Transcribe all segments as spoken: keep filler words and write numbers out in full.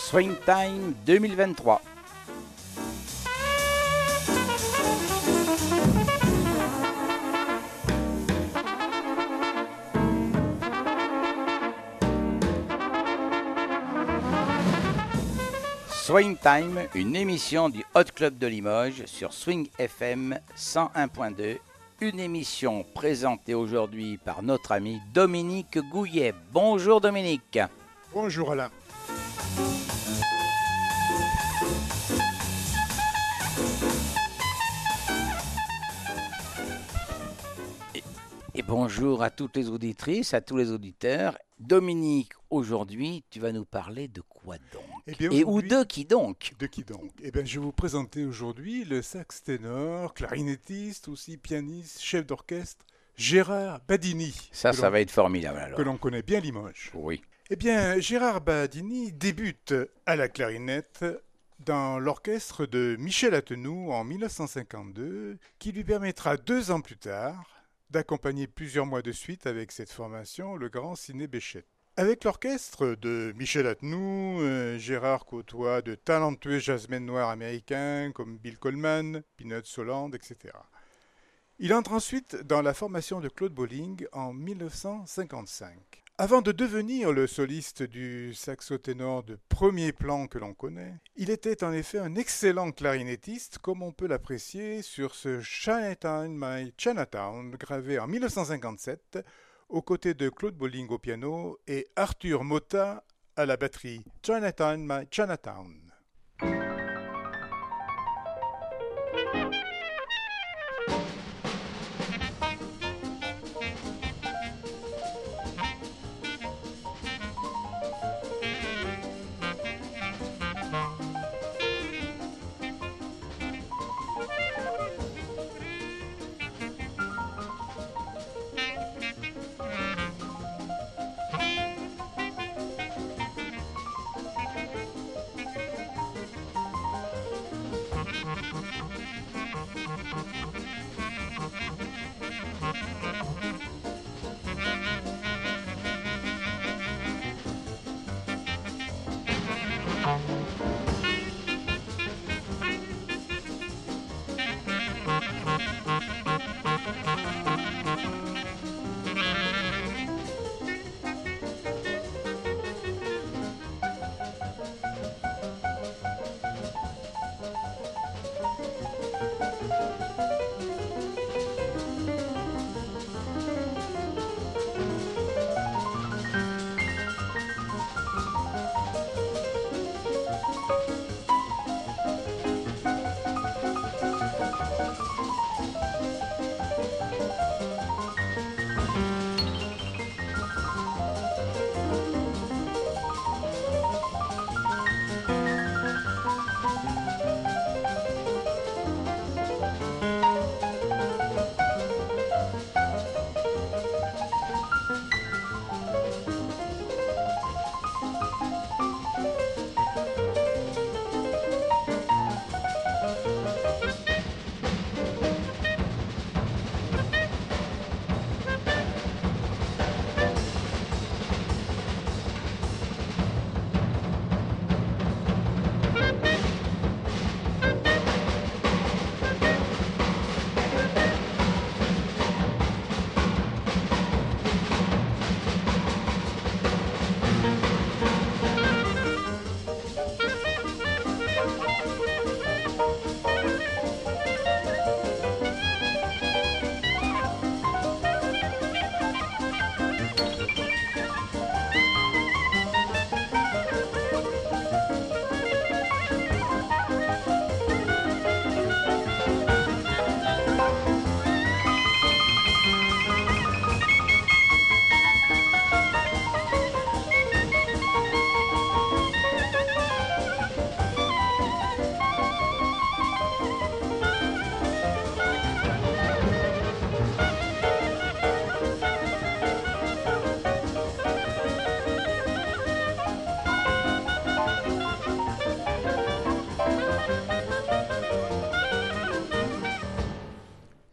Swing Time deux mille vingt-trois. Swing Time, une émission du Hot Club de Limoges sur Swing F M cent un point deux. Une émission présentée aujourd'hui par notre ami Dominique Gouillet. Bonjour Dominique. Bonjour Alain. Et, et bonjour à toutes les auditrices, à tous les auditeurs. Dominique, aujourd'hui, tu vas nous parler de quoi donc? Eh bien, Et ou de qui donc? De qui donc? Eh bien, je vais vous présenter aujourd'hui le sax ténor, clarinettiste, aussi pianiste, chef d'orchestre, Gérard Badini. Ça, ça va être formidable alors. Que l'on connaît bien Limoges. Oui. Eh bien, Gérard Badini débute à la clarinette dans l'orchestre de Michel Atenou en mille neuf cent cinquante-deux, qui lui permettra deux ans plus tard d'accompagner plusieurs mois de suite avec cette formation le grand Sidney Bechet. Avec l'orchestre de Michel Atenou, euh, Gérard côtoie de talentueux jazzmen noirs américains comme Bill Coleman, Peanuts Holland, et cetera. Il entre ensuite dans la formation de Claude Bolling en mille neuf cent cinquante-cinq. Avant de devenir le soliste du saxo-ténor de premier plan que l'on connaît, il était en effet un excellent clarinettiste, comme on peut l'apprécier sur ce Chinatown, My Chinatown, gravé en mille neuf cent cinquante-sept, aux côtés de Claude Bolling au piano et Arthur Motta à la batterie. Chinatown, My Chinatown.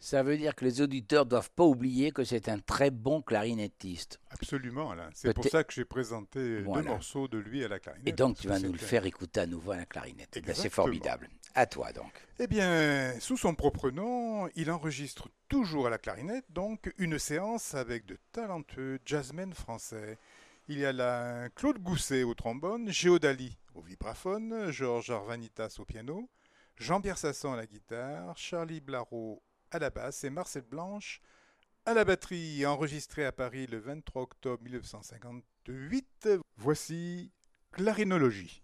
Ça veut dire que les auditeurs ne doivent pas oublier que c'est un très bon clarinettiste. Absolument, Alain. C'est pour Peut-être- ça que j'ai présenté Voilà. deux morceaux de lui à la clarinette. Et donc, parce tu que vas c'est nous le clair. faire écouter à nouveau à la clarinette. Eh bien, c'est Exactement. formidable. À toi, donc. Eh bien, sous son propre nom, il enregistre toujours à la clarinette, donc une séance avec de talentueux jazzmen français. Il y a là Claude Gousset au trombone, Géo Dali au vibraphone, Georges Arvanitas au piano, Jean-Pierre Sasson à la guitare, Charlie Blaraud à la basse et Marcel Blanche à la batterie, enregistré à Paris le vingt-trois octobre mille neuf cent cinquante-huit. Voici Clarinologie.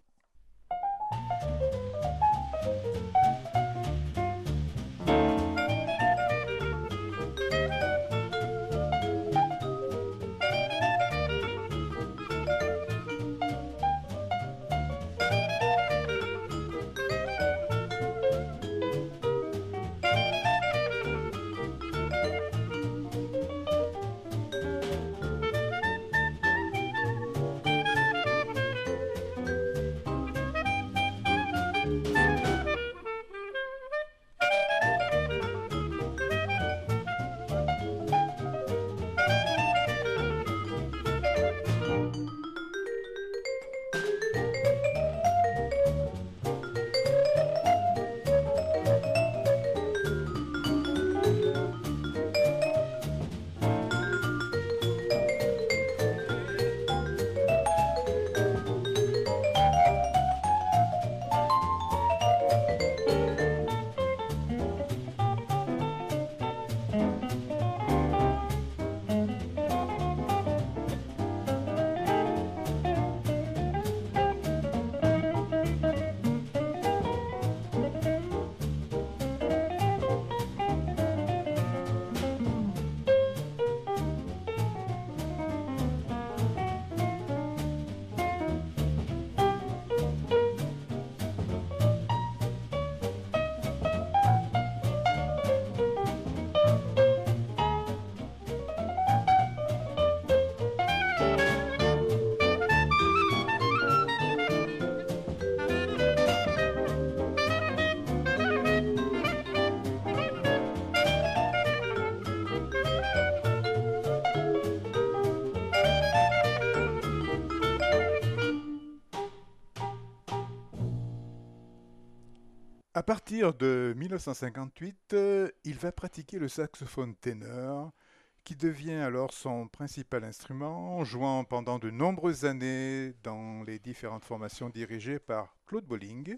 À partir de mille neuf cent cinquante-huit, euh, il va pratiquer le saxophone ténor, qui devient alors son principal instrument, jouant pendant de nombreuses années dans les différentes formations dirigées par Claude Bolling,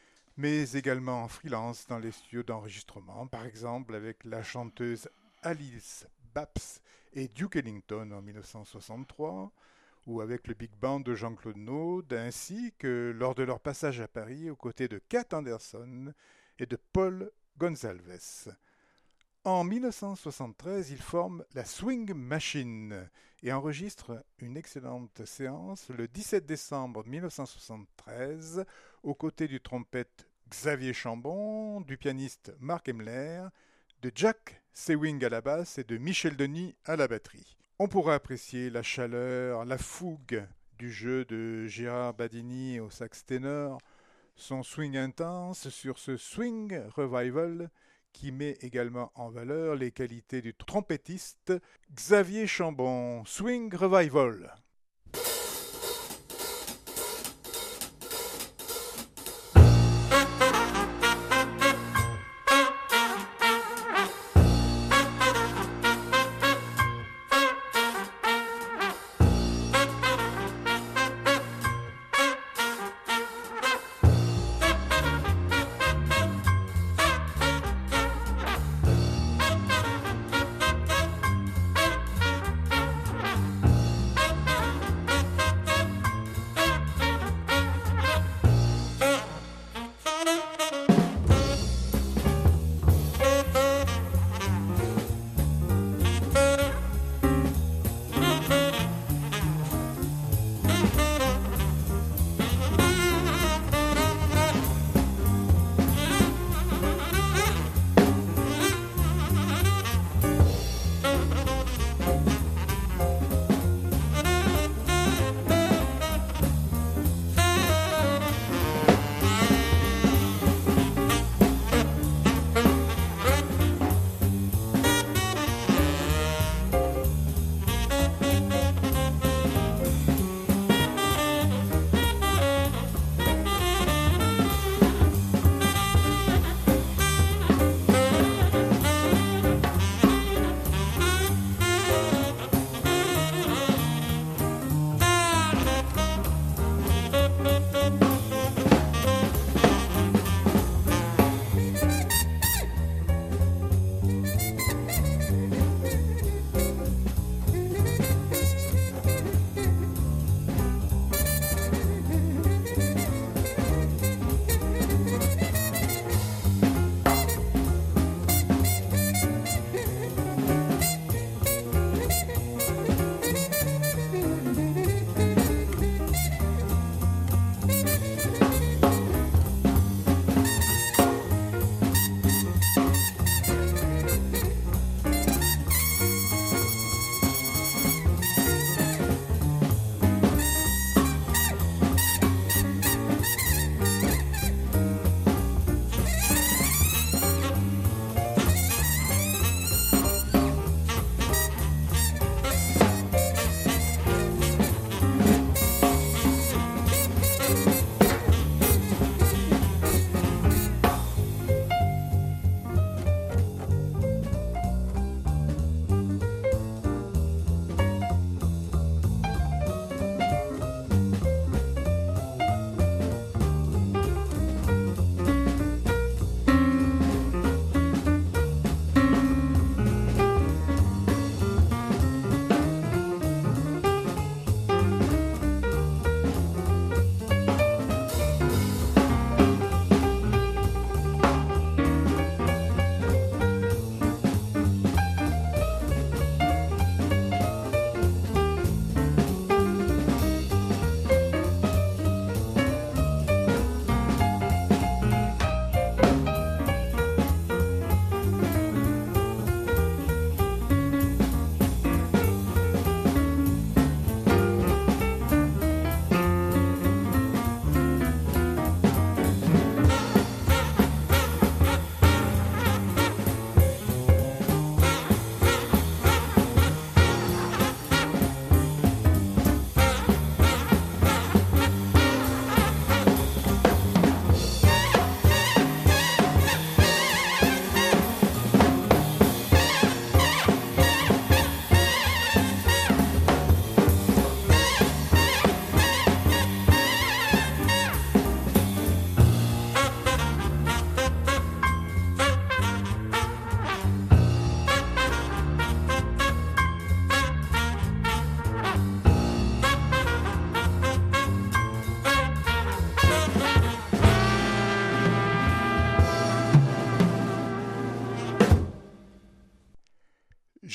mais également en freelance dans les studios d'enregistrement, par exemple avec la chanteuse Alice Babs et Duke Ellington en mille neuf cent soixante-trois, ou avec le big band de Jean-Claude Naude, ainsi que lors de leur passage à Paris aux côtés de Cat Anderson et de Paul Gonsalves. En mille neuf cent soixante-treize, il forme la Swing Machine et enregistre une excellente séance le dix-sept décembre mille neuf cent soixante-treize aux côtés du trompette Xavier Chambon, du pianiste Marc Emler, de Jack Sewing à la basse et de Michel Denis à la batterie. On pourra apprécier la chaleur, la fougue du jeu de Gérard Badini au sax ténor, son swing intense sur ce Swing Revival qui met également en valeur les qualités du trompettiste Xavier Chambon. Swing Revival.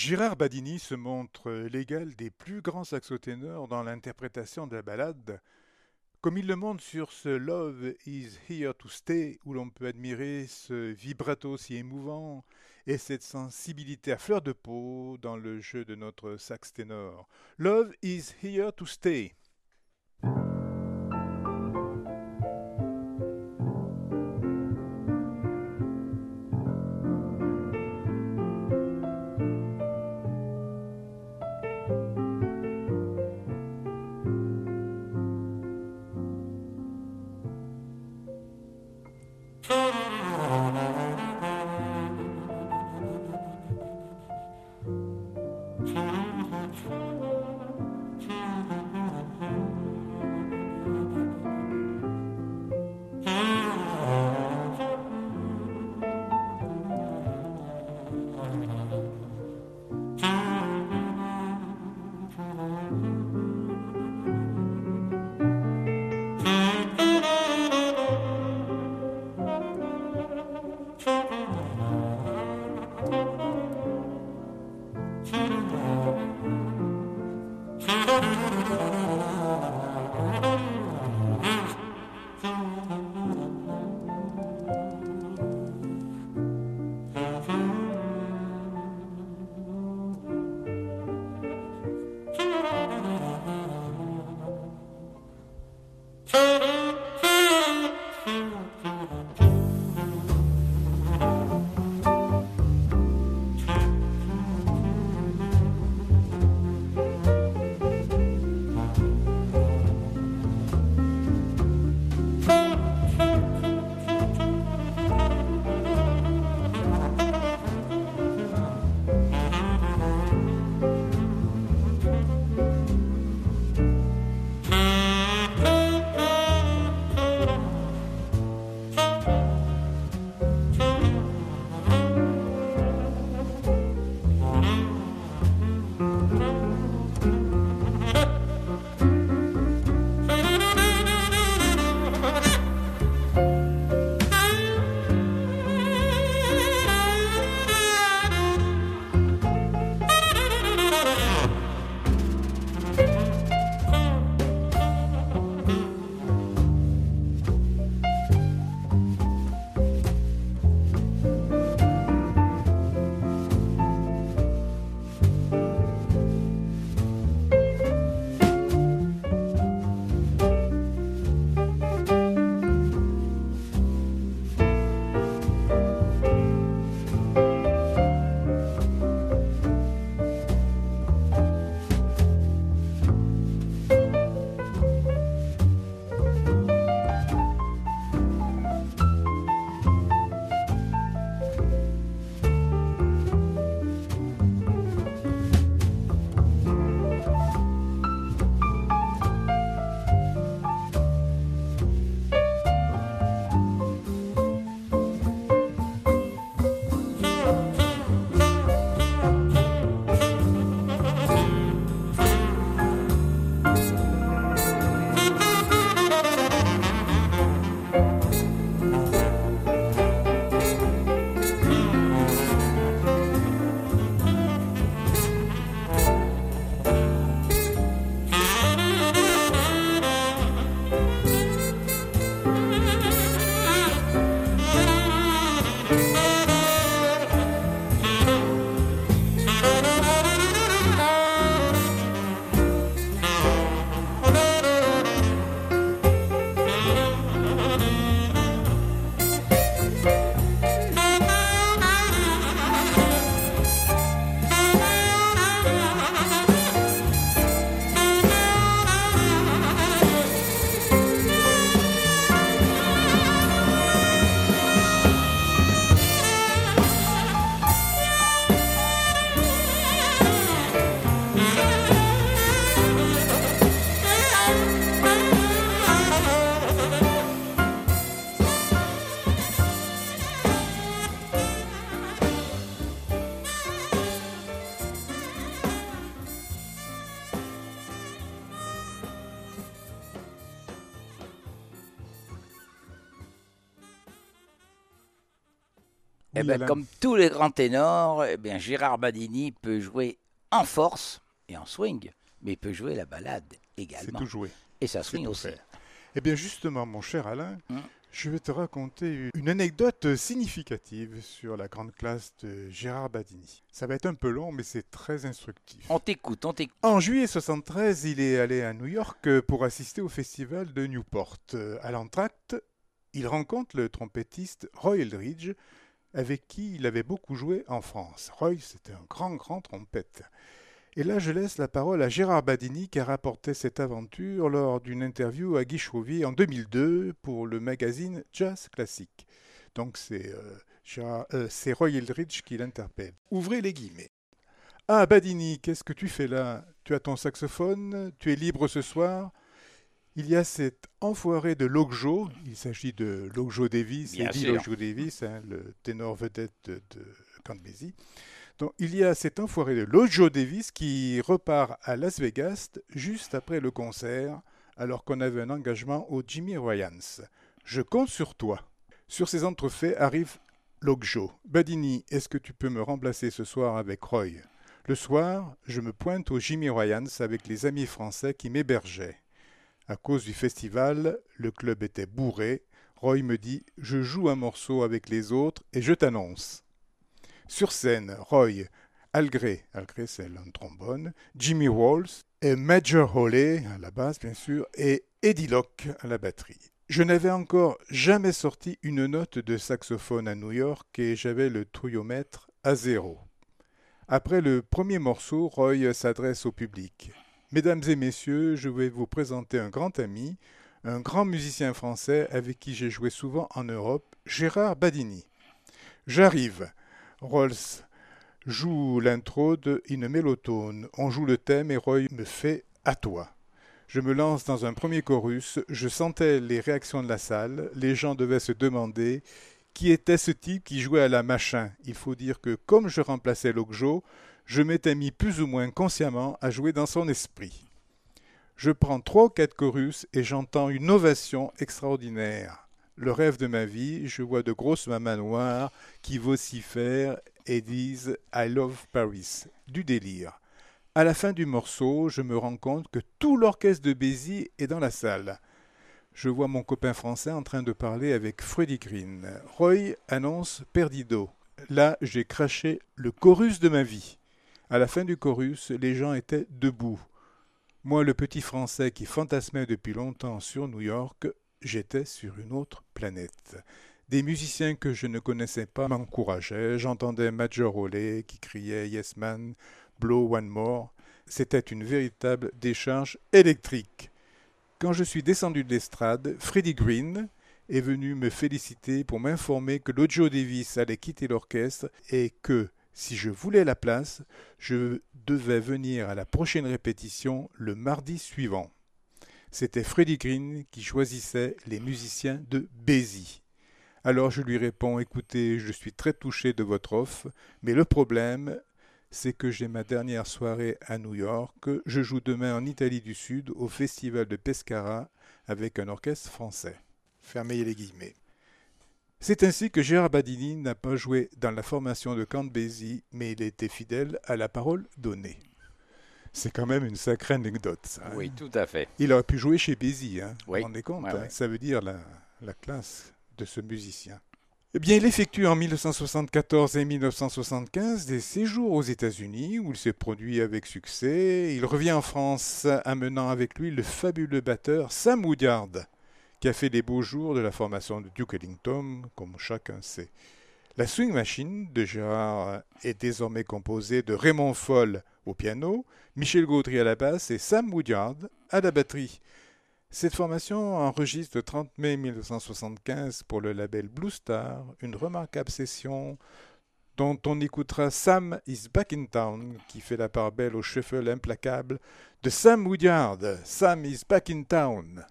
Gérard Badini se montre l'égal des plus grands saxoténors dans l'interprétation de la ballade, comme il le montre sur ce Love is Here to Stay, où l'on peut admirer ce vibrato si émouvant et cette sensibilité à fleur de peau dans le jeu de notre sax ténor. Love is Here to Stay. Eh Oui, ben, Alain. comme tous les grands ténors, eh bien, Gérard Badini peut jouer en force et en swing, mais il peut jouer la ballade C'est également. tout joué. Et ça C'est swing tout aussi. faire. Eh bien justement, mon cher Alain, Hum. je vais te raconter une anecdote significative sur la grande classe de Gérard Badini. Ça va être un peu long, mais c'est très instructif. On t'écoute, on t'écoute. En juillet soixante-treize, il est allé à New York pour assister au festival de Newport. À l'entracte, il rencontre le trompettiste Roy Eldridge, avec qui il avait beaucoup joué en France. Roy, c'était un grand, grand trompette. Et là, je laisse la parole à Gérard Badini qui a rapporté cette aventure lors d'une interview à Guy Chauvier en deux mille deux pour le magazine Jazz Classique. Donc c'est euh, Gérard- euh, c'est Roy Eldridge qui l'interpelle. Ouvrez les guillemets. Ah Badini, qu'est-ce que tu fais là? Tu as ton saxophone? Tu es libre ce soir? Il y a cet enfoiré de Logjo, il s'agit de Logjo Davis, Bien Eddie sûr. Logjo Davis, hein, le ténor vedette de, de Count Basie. Donc, il y a cet enfoiré de Logjo Davis qui repart à Las Vegas juste après le concert, alors qu'on avait un engagement au Jimmy Ryans. Je compte sur toi. Sur ces entrefaits arrive Logjo. Badini, est-ce que tu peux me remplacer ce soir avec Roy? Le soir, je me pointe au Jimmy Ryans avec les amis français qui m'hébergeaient. À cause du festival, le club était bourré. Roy me dit « Je joue un morceau avec les autres et je t'annonce ». Sur scène, Roy, Al Gray, Al Gray c'est un trombone, Jimmy Walls, et Major Hawley à la basse bien sûr, et Eddie Locke à la batterie. Je n'avais encore jamais sorti une note de saxophone à New York et j'avais le trouillomètre à zéro. Après le premier morceau, Roy s'adresse au public. Mesdames et messieurs, je vais vous présenter un grand ami, un grand musicien français avec qui j'ai joué souvent en Europe, Gérard Badini. J'arrive. Rolls joue l'intro de In a Mellotone. On joue le thème et Roy me fait « à toi ». Je me lance dans un premier chorus, je sentais les réactions de la salle, les gens devaient se demander qui était ce type qui jouait à la machin. Il faut dire que comme je remplaçais Logjo, je m'étais mis plus ou moins consciemment à jouer dans son esprit. Je prends trois ou quatre chorus et j'entends une ovation extraordinaire. Le rêve de ma vie, je vois de grosses mamas noires qui vocifèrent et disent « I love Paris », du délire. À la fin du morceau, je me rends compte que tout l'orchestre de Béziers est dans la salle. Je vois mon copain français en train de parler avec Freddie Green. Roy annonce « Perdido ». Là, j'ai craché le chorus de ma vie. À la fin du chorus, les gens étaient debout. Moi, le petit français qui fantasmait depuis longtemps sur New York, j'étais sur une autre planète. Des musiciens que je ne connaissais pas m'encourageaient. J'entendais Major Hawley qui criait « Yes man », « Blow one more ». C'était une véritable décharge électrique. Quand je suis descendu de l'estrade, Freddie Green est venu me féliciter pour m'informer que Logjo Davis allait quitter l'orchestre et que, si je voulais la place, je devais venir à la prochaine répétition le mardi suivant. C'était Freddie Green qui choisissait les musiciens de Béziers. Alors je lui réponds « Écoutez, je suis très touché de votre offre, mais le problème, c'est que j'ai ma dernière soirée à New York. Je joue demain en Italie du Sud au festival de Pescara avec un orchestre français. » Fermez les guillemets. C'est ainsi que Gérard Badini n'a pas joué dans la formation de Count Basie, mais il était fidèle à la parole donnée. C'est quand même une sacrée anecdote, ça. Hein. Oui, tout à fait. Il aurait pu jouer chez Basie, hein. Oui. Vous vous rendez compte, Ouais, hein. ouais. Ça veut dire la, la classe de ce musicien. Eh bien, il effectue en mille neuf cent soixante-quatorze et mille neuf cent soixante-quinze des séjours aux États-Unis où il s'est produit avec succès. Il revient en France, amenant avec lui le fabuleux batteur Sam Woodyard, qui a fait les beaux jours de la formation de Duke Ellington, comme chacun sait. La Swing Machine de Gérard est désormais composée de Raymond Foll au piano, Michel Gaudry à la basse et Sam Woodyard à la batterie. Cette formation enregistre le trente mai mille neuf cent soixante-quinze pour le label Blue Star une remarquable session dont on écoutera Sam is Back in Town qui fait la part belle au shuffle implacable de Sam Woodyard. Sam is Back in Town.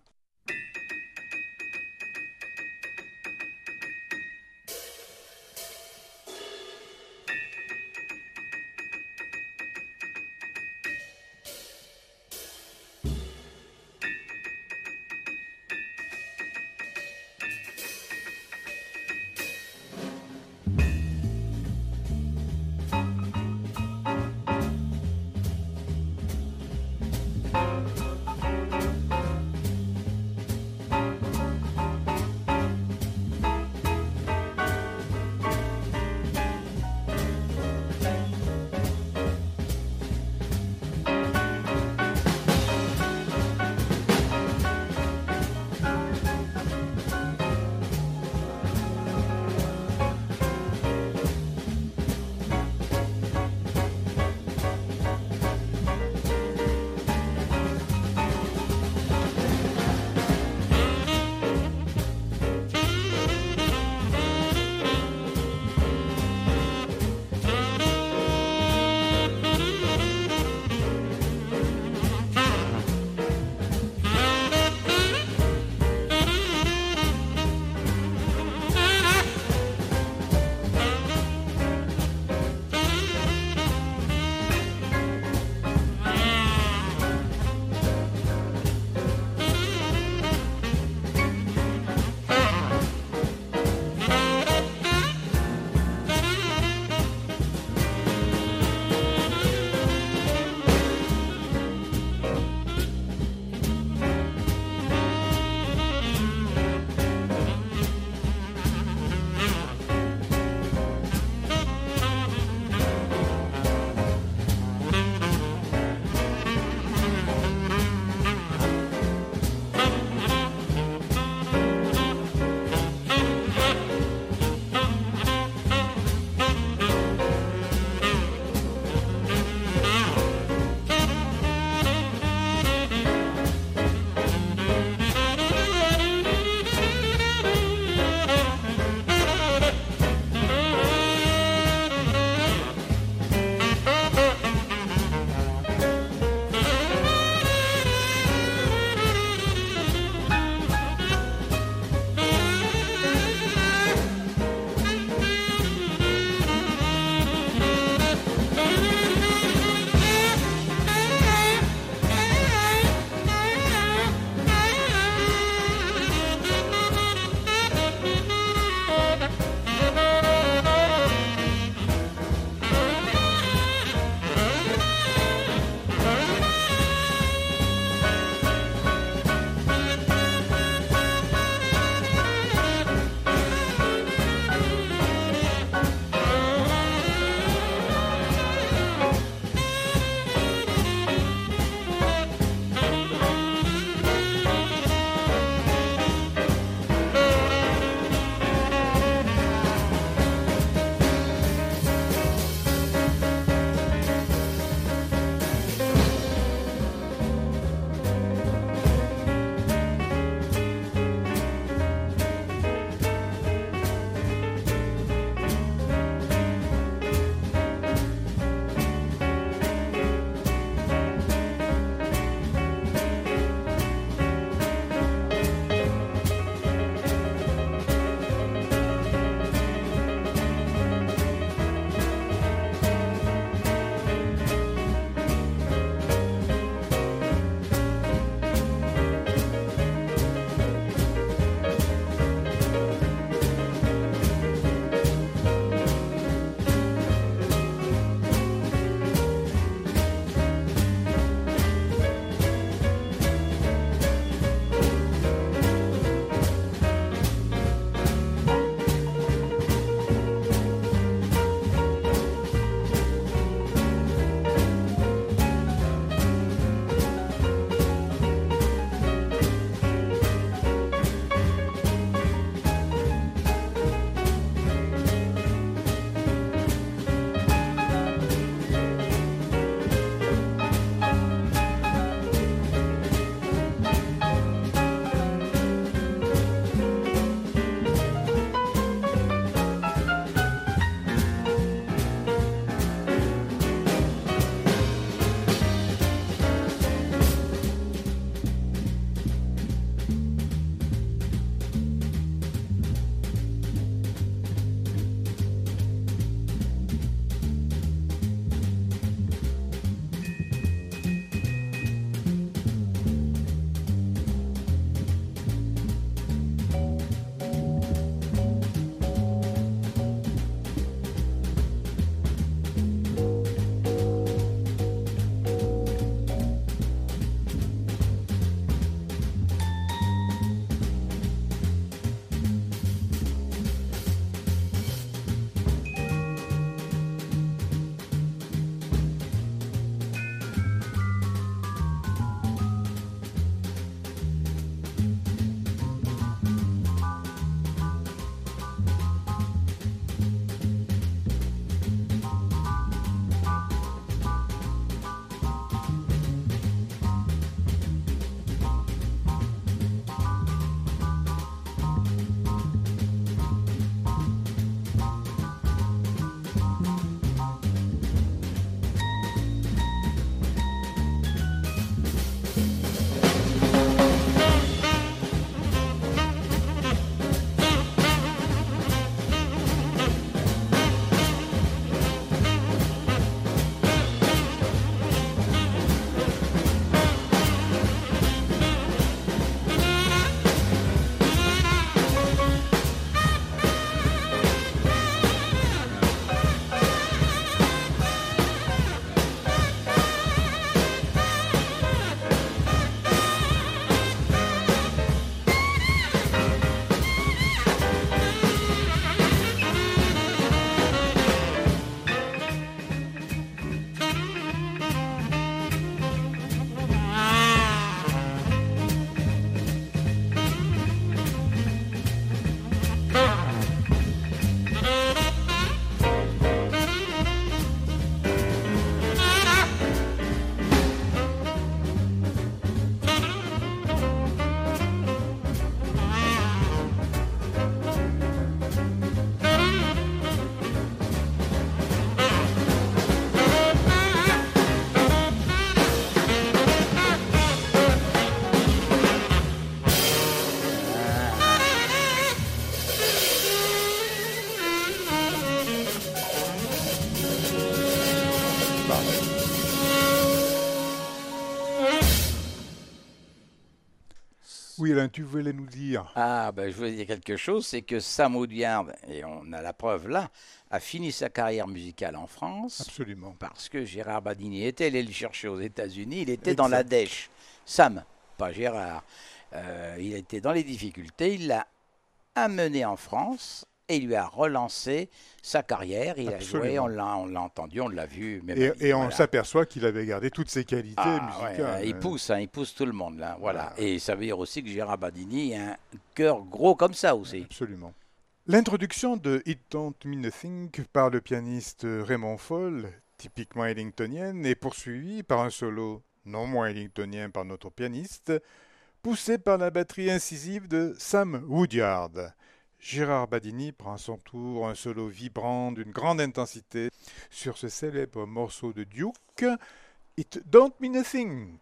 Oui, Alain, tu voulais nous dire. Ah, ben je voulais dire quelque chose, c'est que Sam Woodyard, et on a la preuve là, a fini sa carrière musicale en France Absolument. parce que Gérard Badini était allé le chercher aux États-Unis, il était dans Exact. la dèche. Sam, pas Gérard. Euh, il était dans les difficultés, il l'a amené en France et il lui a relancé sa carrière. Il Absolument. a joué, on l'a, on l'a entendu, on l'a vu. Même Et, à- et on voilà. s'aperçoit qu'il avait gardé toutes ses qualités Ah, ouais, musicales. euh, il pousse, hein, il pousse tout le monde là. Voilà. Voilà. Et ça veut dire aussi que Gérard Badini a un cœur gros comme ça aussi. Absolument. L'introduction de It Don't Mean a Thing par le pianiste Raymond Foll, typiquement ellingtonienne, est poursuivie par un solo non moins ellingtonien par notre pianiste, poussé par la batterie incisive de Sam Woodyard. Gérard Badini prend à son tour un solo vibrant d'une grande intensité sur ce célèbre morceau de Duke, It Don't Mean a Thing.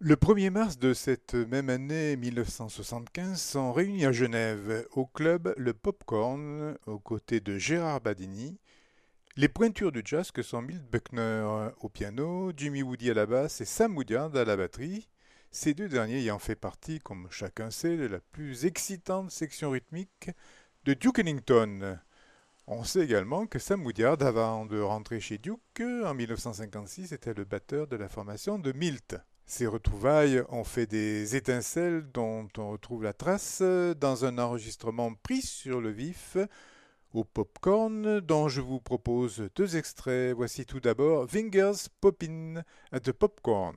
Le premier mars de cette même année mille neuf cent soixante-quinze sont réunis à Genève, au club Le Popcorn, aux côtés de Gérard Badini, les pointures du jazz que sont Milt Buckner au piano, Jimmy Woody à la basse et Sam Woodyard à la batterie, ces deux derniers ayant fait partie, comme chacun sait, de la plus excitante section rythmique de Duke Ellington. On sait également que Sam Woodyard, avant de rentrer chez Duke, en mille neuf cent cinquante-six, était le batteur de la formation de Milt. Ces retrouvailles ont fait des étincelles dont on retrouve la trace dans un enregistrement pris sur le vif au Popcorn, dont je vous propose deux extraits. Voici tout d'abord Fingers Poppin' at the Popcorn.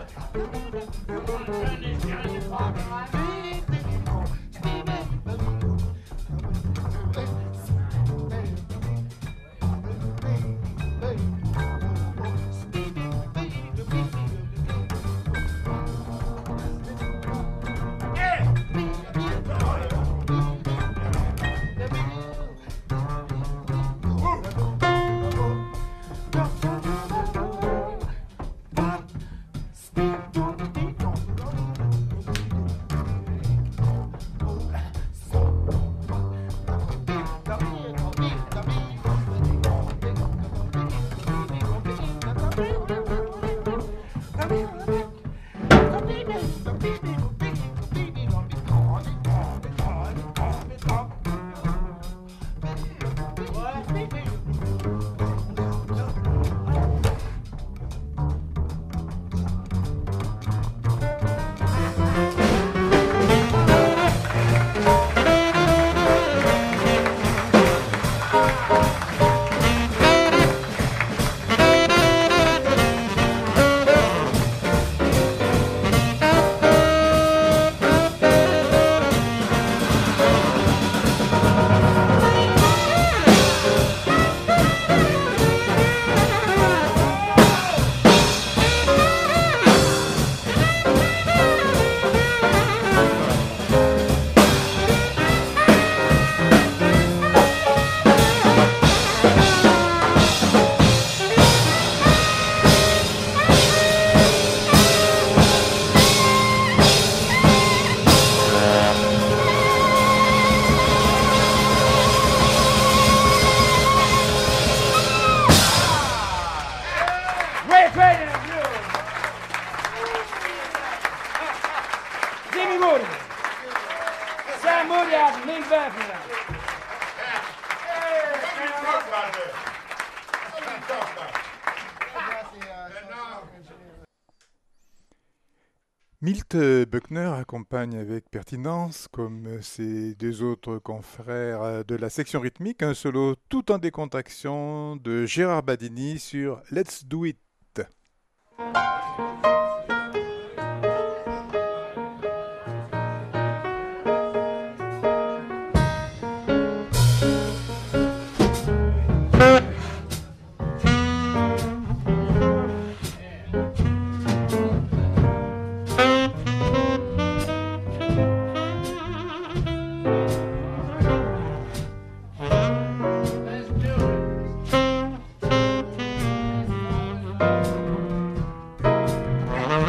Milt Buckner accompagne avec pertinence, comme ses deux autres confrères de la section rythmique, un solo tout en décontraction de Gérard Badini sur Let's Do It. Let's do it.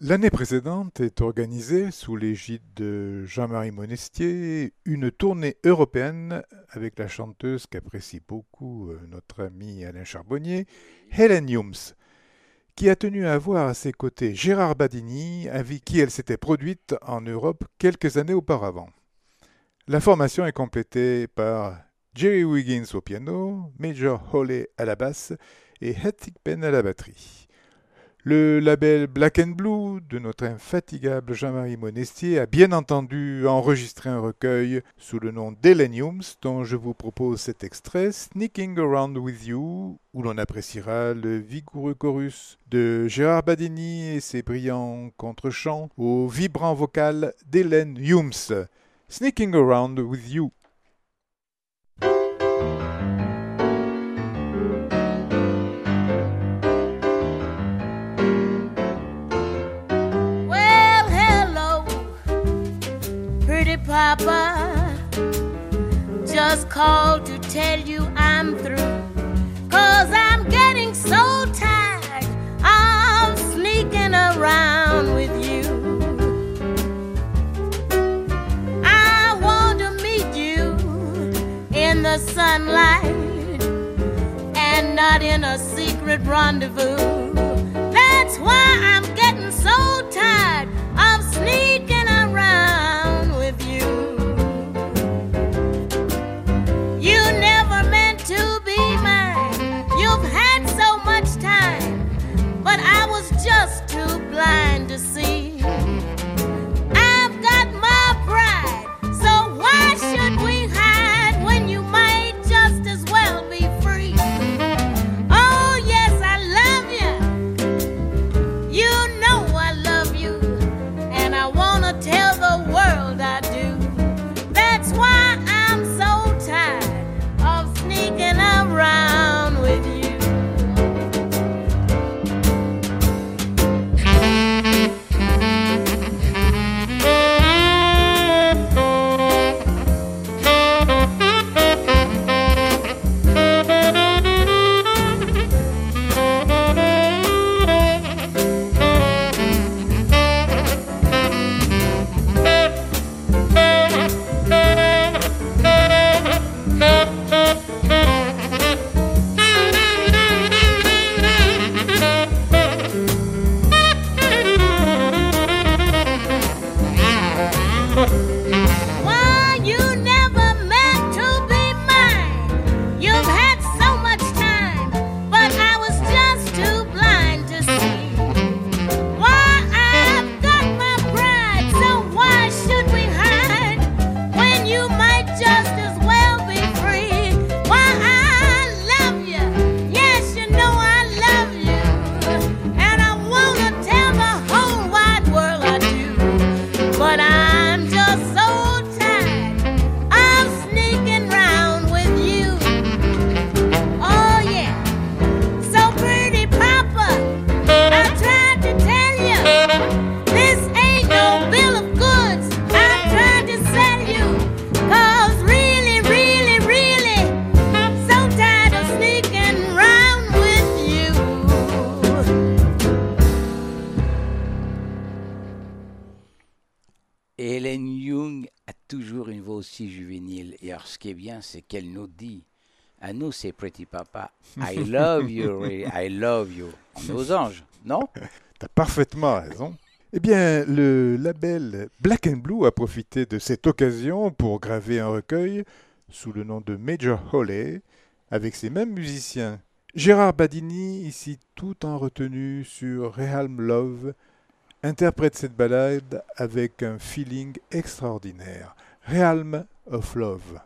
L'année précédente est organisée, sous l'égide de Jean-Marie Monestier, une tournée européenne avec la chanteuse qu'apprécie beaucoup notre ami Alain Charbonnier, Helen Humes, qui a tenu à avoir à ses côtés Gérard Badini, avec qui elle s'était produite en Europe quelques années auparavant. La formation est complétée par Jerry Wiggins au piano, Major Hawley à la basse et Ed Thigpen à la batterie. Le label Black and Blue de notre infatigable Jean-Marie Monestier a bien entendu enregistré un recueil sous le nom d'Helen Humes, dont je vous propose cet extrait, Sneaking Around With You, où l'on appréciera le vigoureux chorus de Gérard Badini et ses brillants contre-chants au vibrant vocal d'Helen Humes. Sneaking Around With You. Papa, just called to tell you I'm through, 'cause I'm getting so tired of sneaking around with you. I want to meet you in the sunlight and not in a secret rendezvous. That's why I'm getting so tired of sneaking around with you. You never meant to be mine. You've had so much time, but I was just too blind to see. I've got my pride, so why should we hide when you might just as well be free? Oh yes, I love you. You know I love you, and I wanna tell the world I do. That's why I'm so tired of sneaking around with you. Why you never meant to be mine? You've had so much time, but I was just too blind to see. Why I've got my pride, so why should we hide when you might just as well be free? Why I love you, yes you know I love you, and I wanna tell the whole wide world I do, but I'm just so tired of sneaking round with you. Oh yeah, so pretty papa, I tried to tell you, this ain't no bill of goods I tried to sell you, 'cause really, really, really, so tired of sneaking round with you. Helen Young a toujours une voix aussi juvénile. Et alors, ce qui est bien, c'est qu'elle nous dit, à nous, c'est Pretty Papa, I love you, really, I love you. On est aux anges, non? T'as parfaitement raison. Eh bien, le label Black and Blue a profité de cette occasion pour graver un recueil sous le nom de Major Hawley avec ces mêmes musiciens. Gérard Badini, ici tout en retenue sur Realm Love, interprète cette ballade avec un feeling extraordinaire. Realm of Love.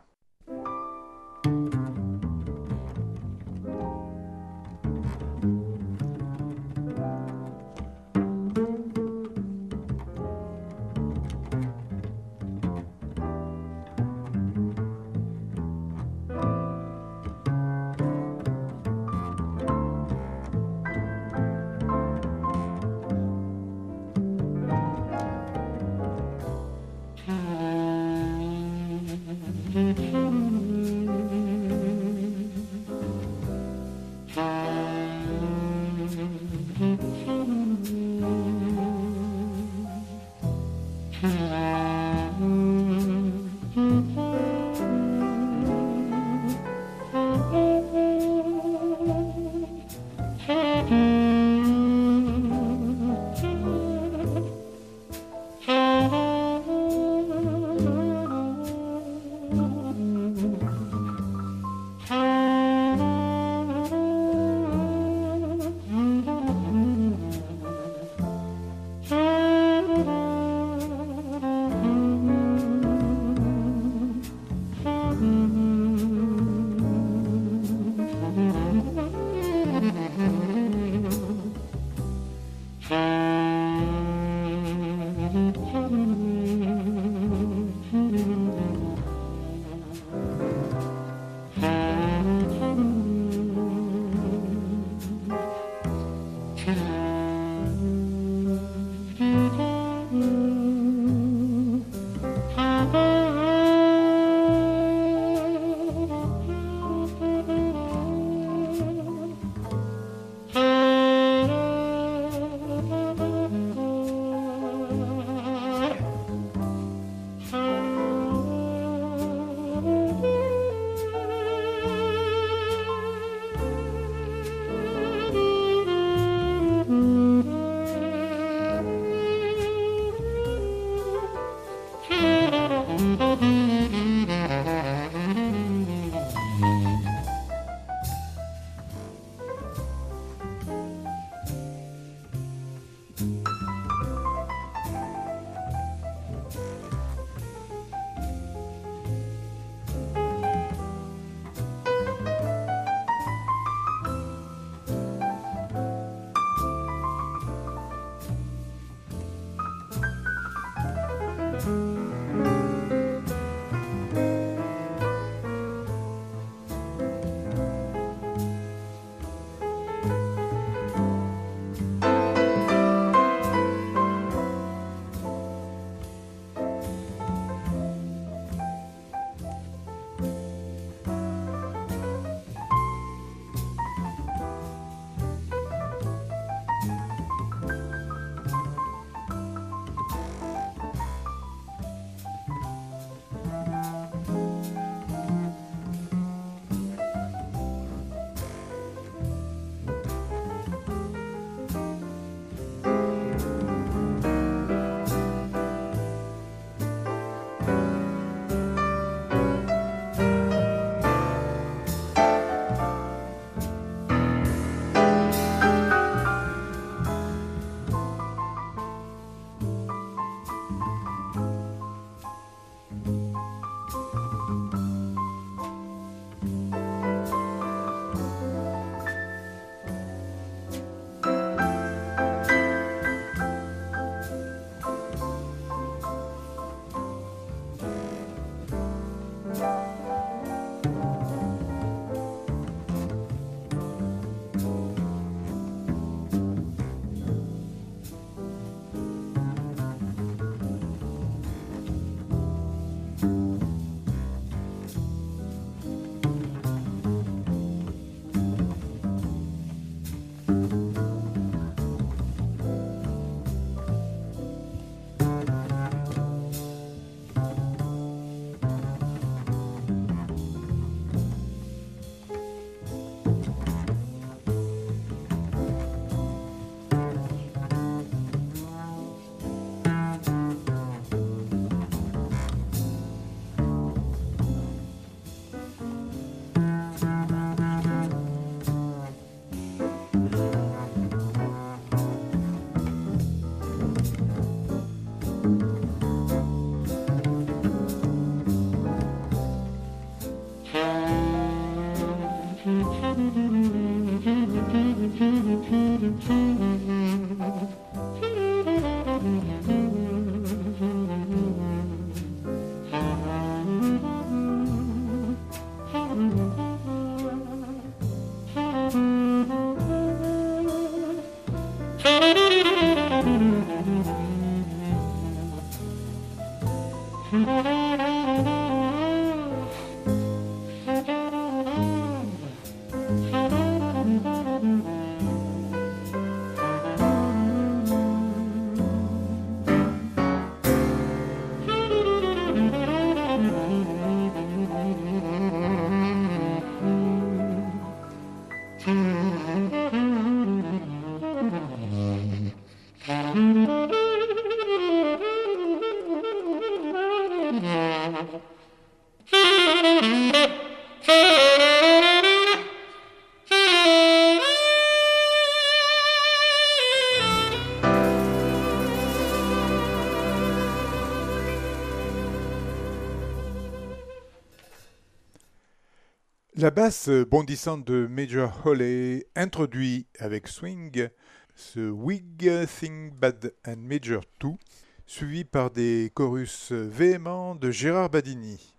La basse bondissante de Major Hawley introduit avec swing ce Wig Thing Bad and Major deux, suivi par des chorus véhéments de Gérard Badini.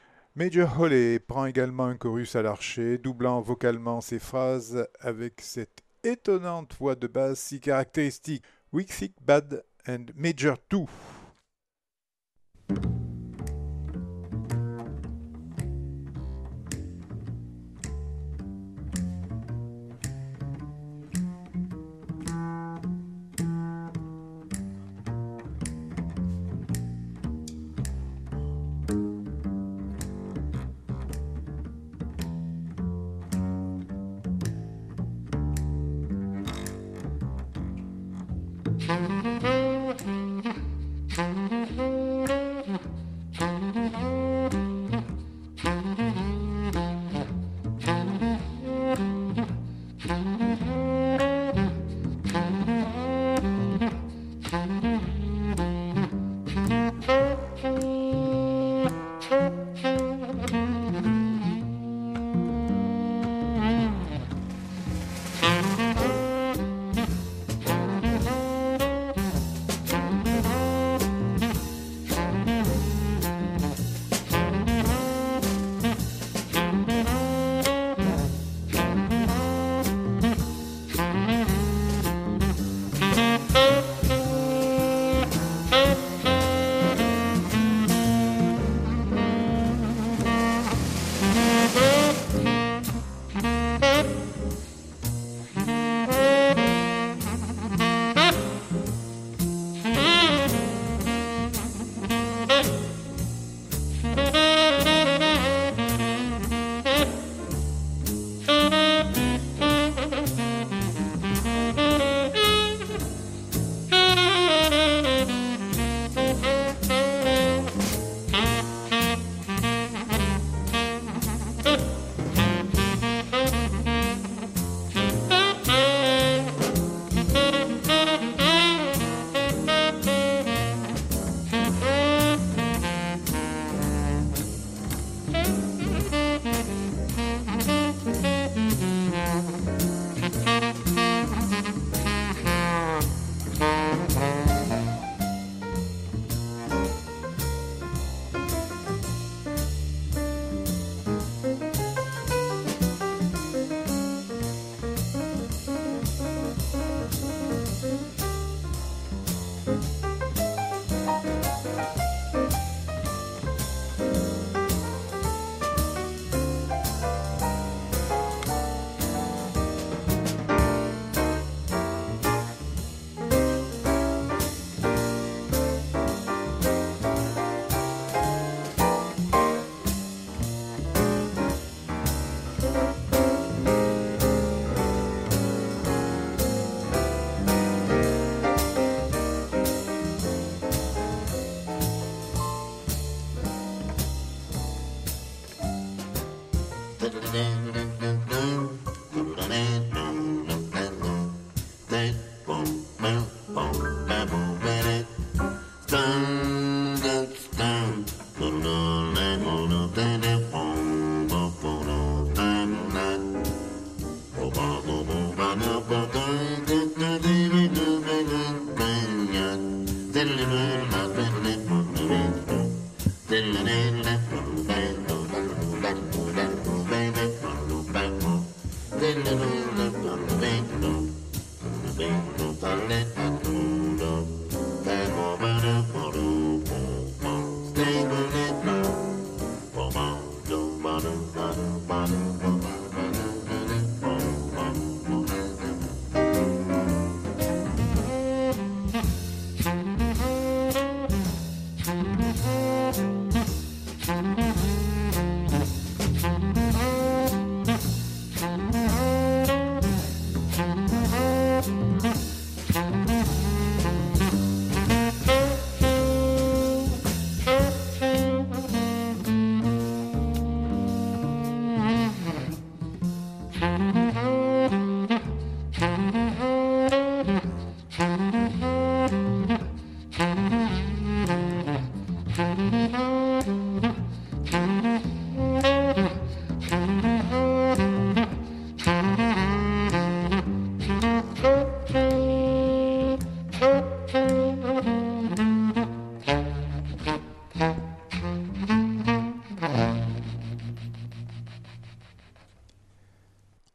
Major Hawley prend également un chorus à l'archet, doublant vocalement ses phrases avec cette étonnante voix de basse si caractéristique. Wig Thing Bad and Major deux. Stay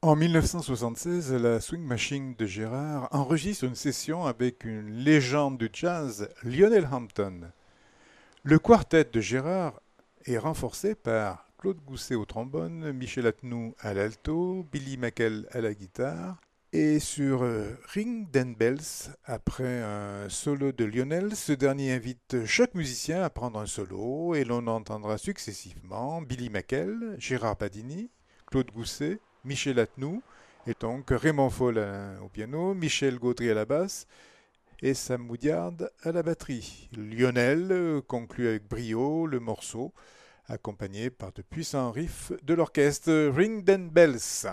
En mille neuf cent soixante-seize, la Swing Machine de Gérard enregistre une session avec une légende du jazz, Lionel Hampton. Le quartet de Gérard est renforcé par Claude Gousset au trombone, Michel Attenou à l'alto, Billy McKell à la guitare. Et sur Ring Them Bells, après un solo de Lionel, ce dernier invite chaque musicien à prendre un solo et l'on entendra successivement Billy McKell, Gérard Badini, Claude Gousset, Michel Attenou, et donc Raymond Fall au piano, Michel Gaudry à la basse et Sam Moudiard à la batterie. Lionel conclut avec brio le morceau, accompagné par de puissants riffs de l'orchestre Ring Them Bells.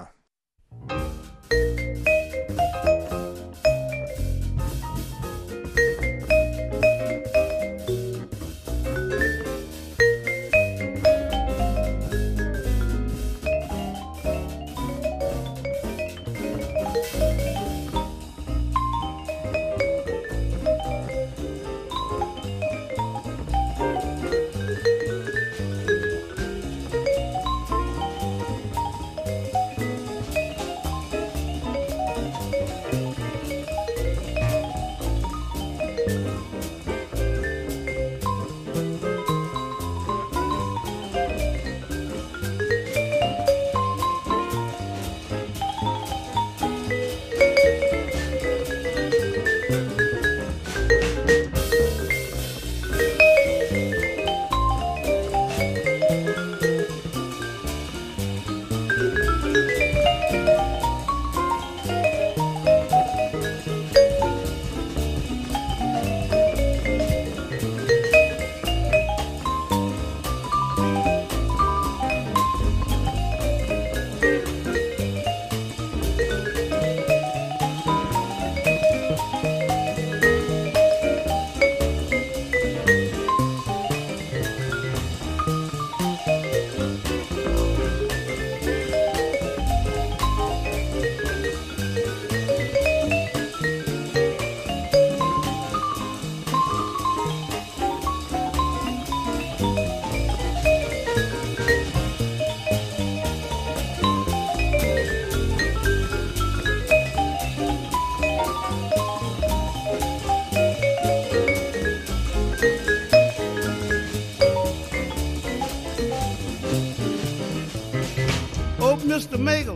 Mister Magel,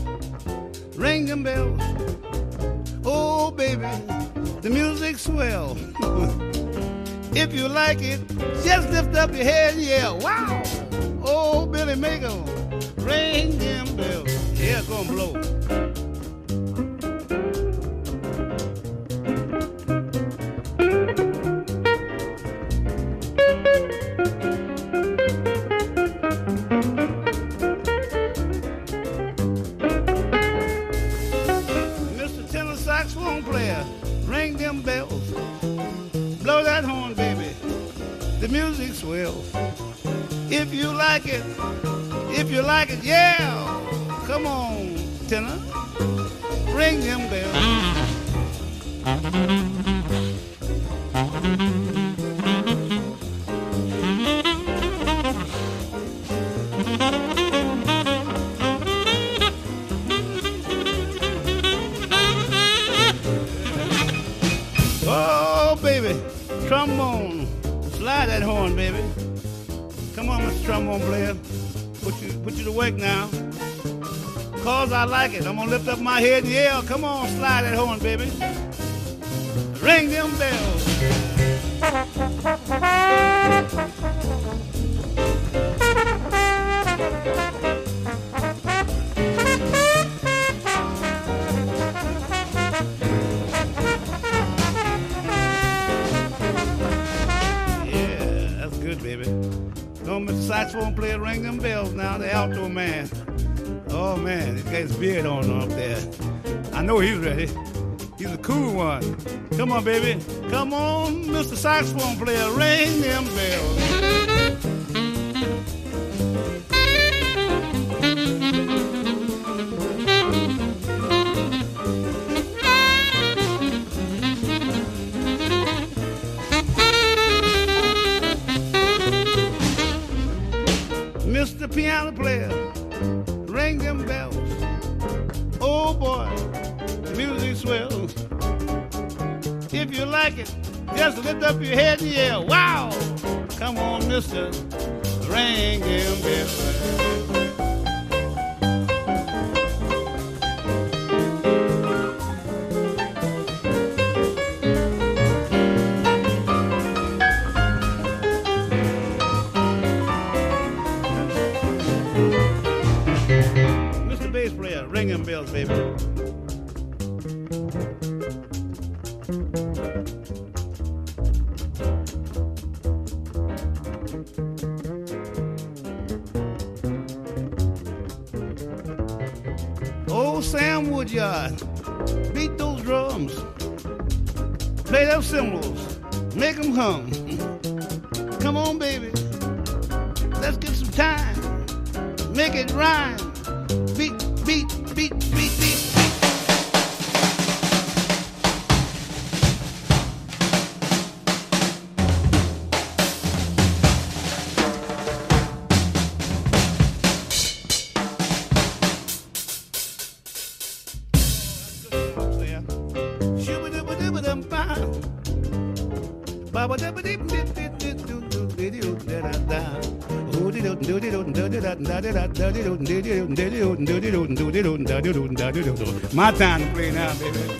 ring them bells. Oh, baby, the music's swell. If you like it, just lift up your head and yell, wow! Oh, Billy Magel, ring them bells. Yeah, it's gonna blow. If you like it, if you like it, yeah, come on, tenor, ring them bells. Oh, baby, trombone, slide that horn, baby. Come on, Mister Trombone player, put you put you to work now. Cause I like it, I'm gonna lift up my head and yell, come on, slide that horn, baby. Ring them bells. Yeah, that's good, baby. Don't Mister Saxophone player, ring them bells now, the alto man. Oh man, he's got his beard on up there. I know he's ready. He's a cool one. Come on, baby. Come on, Mister Saxophone player, ring them bells. Mister Piano player, ring them bells. Oh boy, the music swell. If you like it, just lift up your head and yell, wow! Come on, mister, ring him bell. Mister Bass player, ring him bells, baby. Old Sam Woodyard, beat those drums, play those cymbals, make them hum. Come on, baby, let's get some time, make it rhyme. Beat, beat, beat, beat, beat, beat. My time to play now, baby.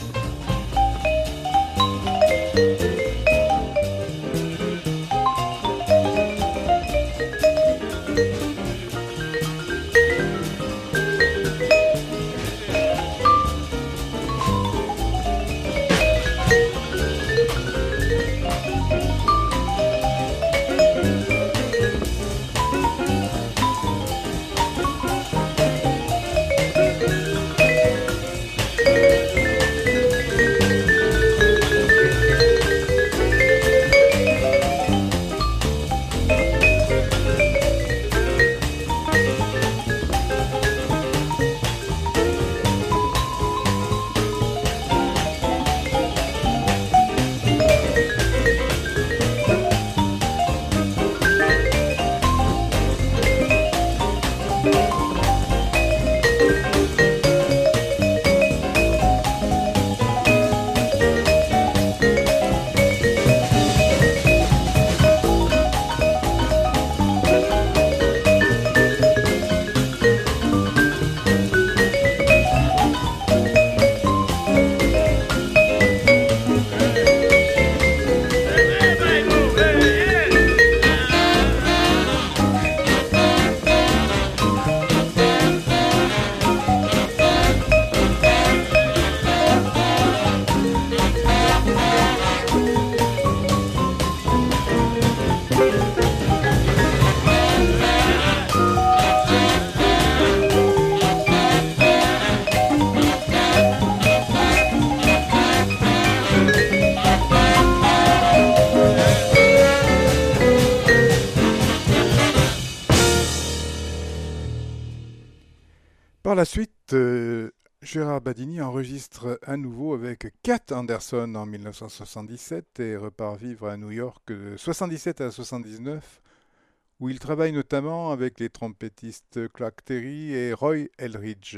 Par la suite, euh, Gérard Badini enregistre à nouveau avec Cat Anderson en mille neuf cent soixante-dix-sept et repart vivre à New York de soixante-dix-sept à soixante-dix-neuf, où il travaille notamment avec les trompettistes Clark Terry et Roy Eldridge.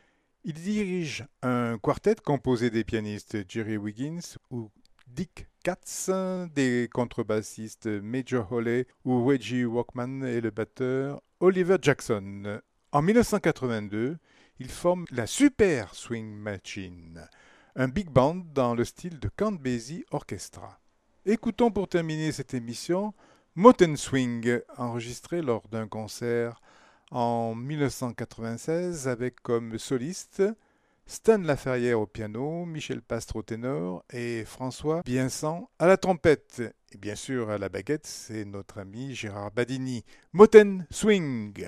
Il dirige un quartet composé des pianistes Jerry Wiggins ou Dick Katz, des contrebassistes Major Hawley ou Reggie Walkman et le batteur Oliver Jackson. En mille neuf cent quatre-vingt-deux, il forme la Super Swing Machine, un big band dans le style de Count Basie Orchestra. Écoutons pour terminer cette émission Moten Swing, enregistré lors d'un concert en mille neuf cent quatre-vingt-seize avec comme solistes Stan Laferrière au piano, Michel Pastre au ténor et François Biensan à la trompette. Et bien sûr à la baguette, c'est notre ami Gérard Badini. Moten Swing.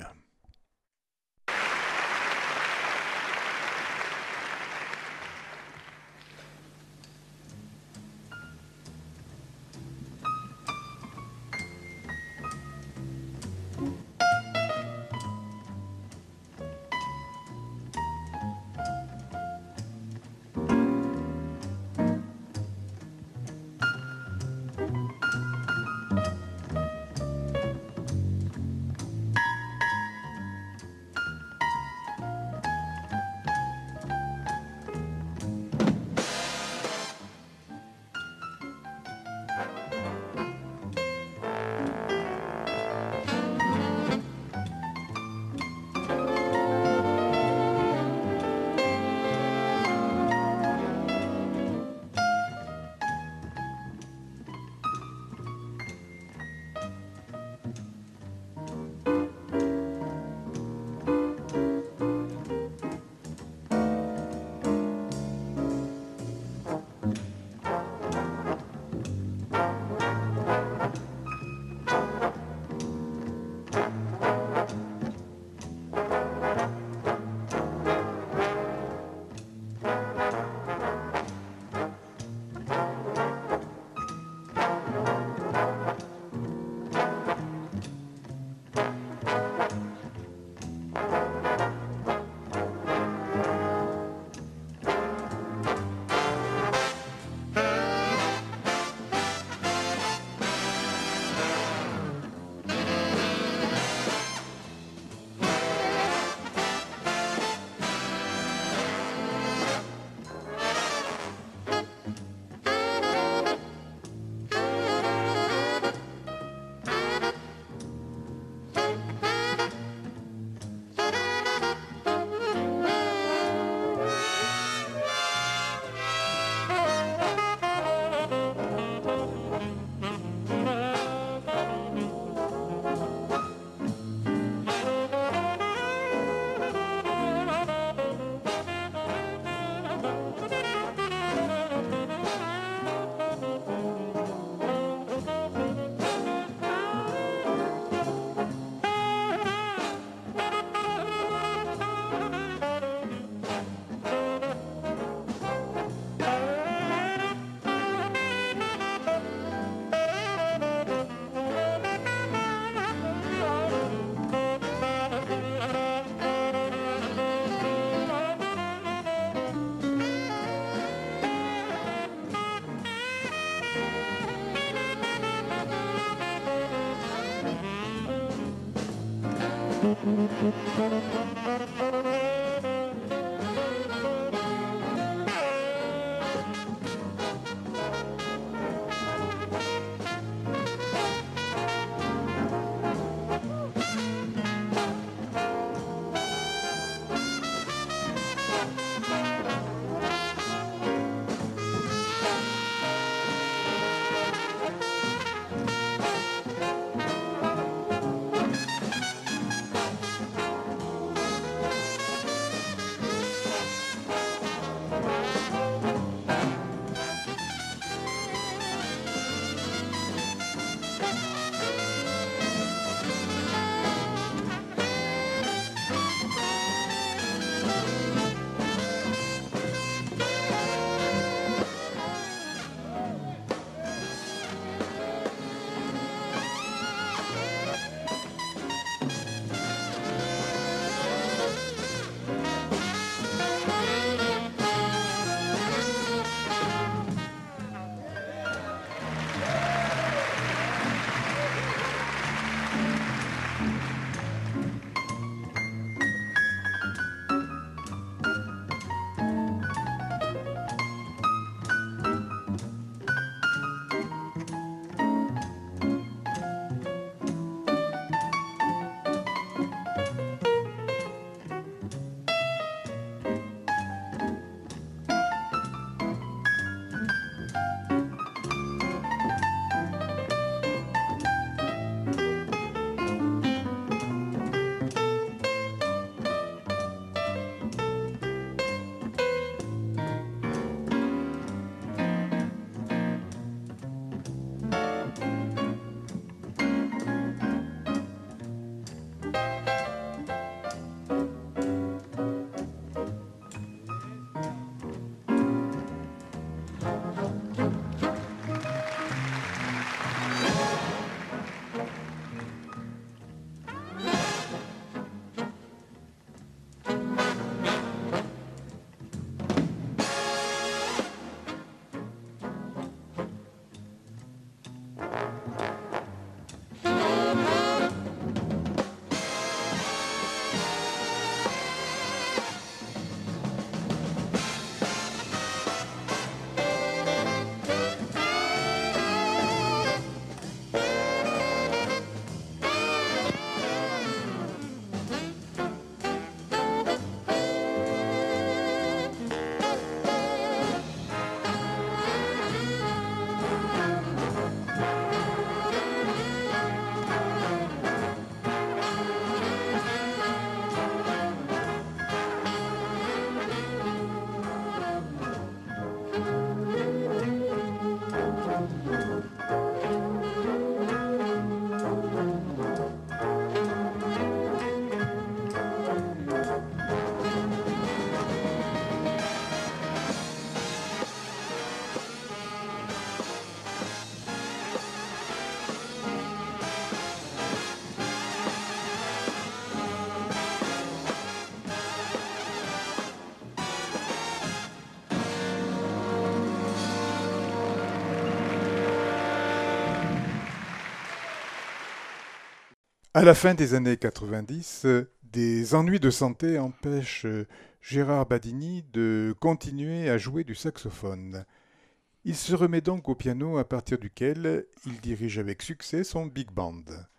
À la fin des années quatre-vingt-dix, des ennuis de santé empêchent Gérard Badini de continuer à jouer du saxophone. Il se remet donc au piano à partir duquel il dirige avec succès son big band.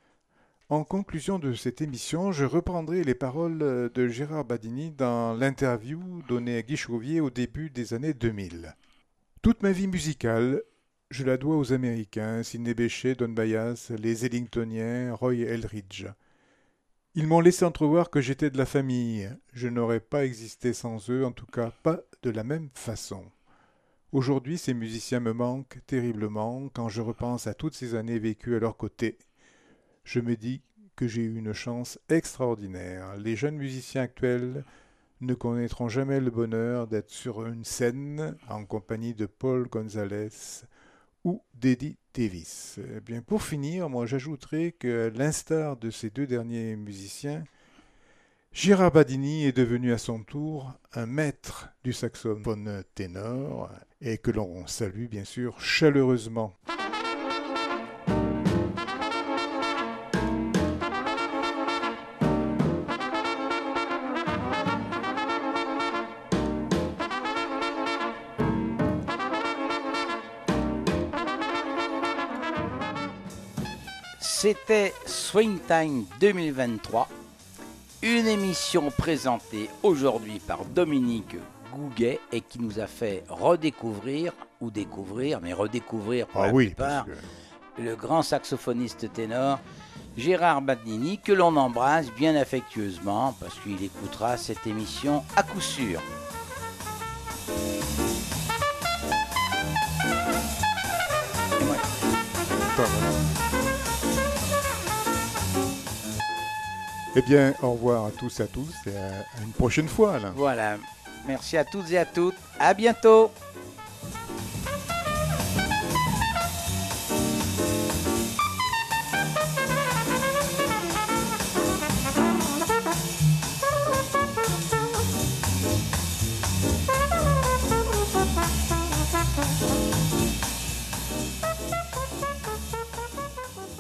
En conclusion de cette émission, je reprendrai les paroles de Gérard Badini dans l'interview donnée à Guy Chauvier au début des années deux mille. Toute ma vie musicale, je la dois aux Américains, Sidney Bechet, Don Byas, les Ellingtoniens, Roy Eldridge. Ils m'ont laissé entrevoir que j'étais de la famille. Je n'aurais pas existé sans eux, en tout cas pas de la même façon. Aujourd'hui, ces musiciens me manquent terriblement quand je repense à toutes ces années vécues à leur côté. Je me dis que j'ai eu une chance extraordinaire. Les jeunes musiciens actuels ne connaîtront jamais le bonheur d'être sur une scène en compagnie de Paul Gonzalez ou d'Eddie Davis. Eh bien, pour finir, moi j'ajouterai que, à l'instar de ces deux derniers musiciens, Gérard Badini est devenu à son tour un maître du saxophone ténor et que l'on salue bien sûr chaleureusement. C'était Swing Time deux mille vingt-trois, une émission présentée aujourd'hui par Dominique Gouguet et qui nous a fait redécouvrir, ou découvrir, mais redécouvrir pour Ah la oui, plupart, parce que- le grand saxophoniste ténor Gérard Badini, que l'on embrasse bien affectueusement parce qu'il écoutera cette émission à coup sûr. Et moi, Enfin, voilà. Eh bien, au revoir à tous et à tous et à à une prochaine fois, Alain. voilà, merci à toutes et à toutes, à bientôt.